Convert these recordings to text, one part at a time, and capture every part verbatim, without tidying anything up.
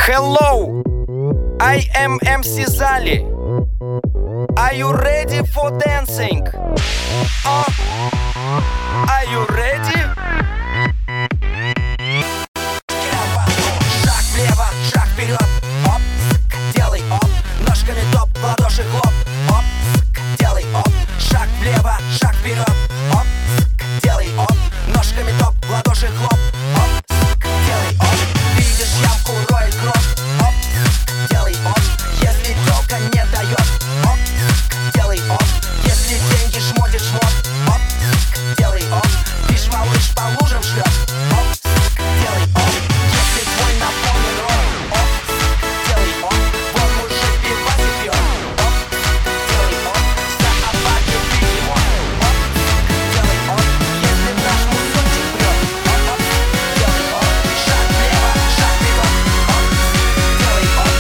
Hello, I am эм си Zali. Are you ready for dancing? Uh, are you ready? Шаг влево, шаг вперед, оп, делай оп, ножками топ, в ладоши хлоп, оп, делай оп, шаг влево, шаг вперед, оп, делай оп, ножками топ, в ладоши хлоп, оп, делай оп, видишь ямку, роет кровь, оп, делай оп, если тёлка не дает, оп, делай оп, если деньги шмотит шмот, оп, делай оп, видишь малыш по лужам шлет, оп, делай оп, если твой наполнен рот, оп, делай оп, вон мужик пивасик пьет, оп, делай оп, вся апатия бегемот, оп, делай оп, если наш мусорчик прет, оп, делай оп, шаг влево, шаг вперед, оп, делай оп,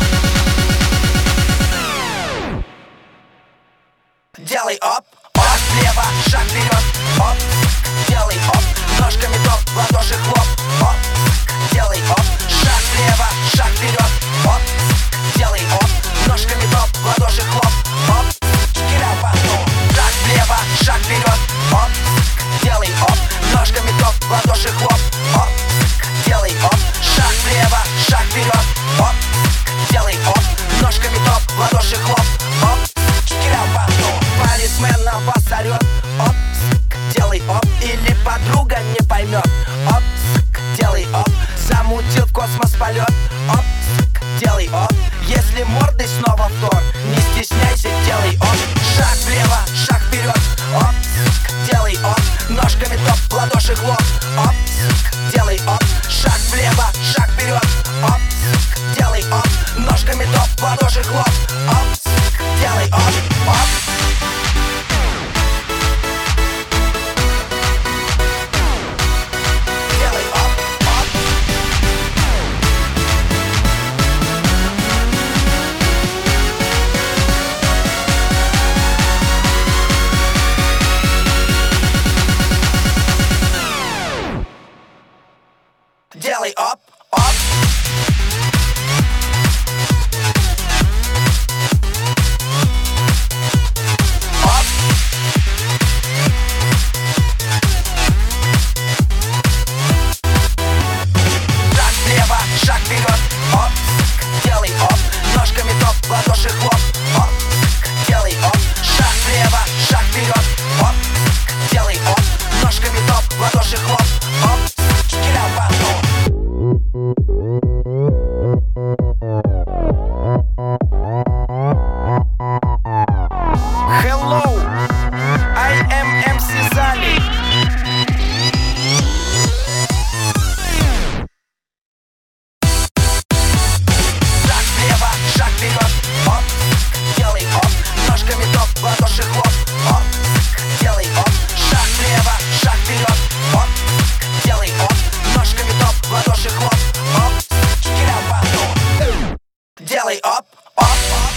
делай оп, шаг влево, шаг вперед, оп, делай оп, ножками топ, в ладоши хлоп, оп, делай оп, шаг влево, шаг вперед, оп, делай оп, ножками топ, в ладоши хлоп, оп, шаг влево, шаг вперед, оп, делай оп, ножками топ, в ладоши хлоп, оп, делай оп, шаг влево, шаг вперед, оп, делай оп, ножками топ, в ладоши хлоп, оп, полисмен на вас орет, оп, делай оп, или подруга не поймет, оп, делай оп, замутил в космос полет, оп, делай оп, если мордой снова втор, не стесняйся, делай оп, шаг влево, шаг вперед, оп, делай оп, ножками топ, в ладоши хлоп, оп, делай оп, шаг влево, шаг вперед, оп, делай оп, ножками топ, в ладоши хлоп, оп, делай оп, оп. Делай оп, оп. Оп. Шаг влево, шаг вперед, оп. Делай оп, ножками топ, в ладоши хлоп, оп. Делай оп, шаг влево, шаг вперед, оп. Делай оп, ножками топ, в ладоши хлоп, оп. Hello, I am эм си Zali. Шаг влево, шаг вперед, оп, делай оп, ножками топ, в ладоши хлоп, оп, делай оп, шаг влево, шаг вперед, оп, делай оп, ножками топ, в ладоши хлоп, оп, делай оп, оп.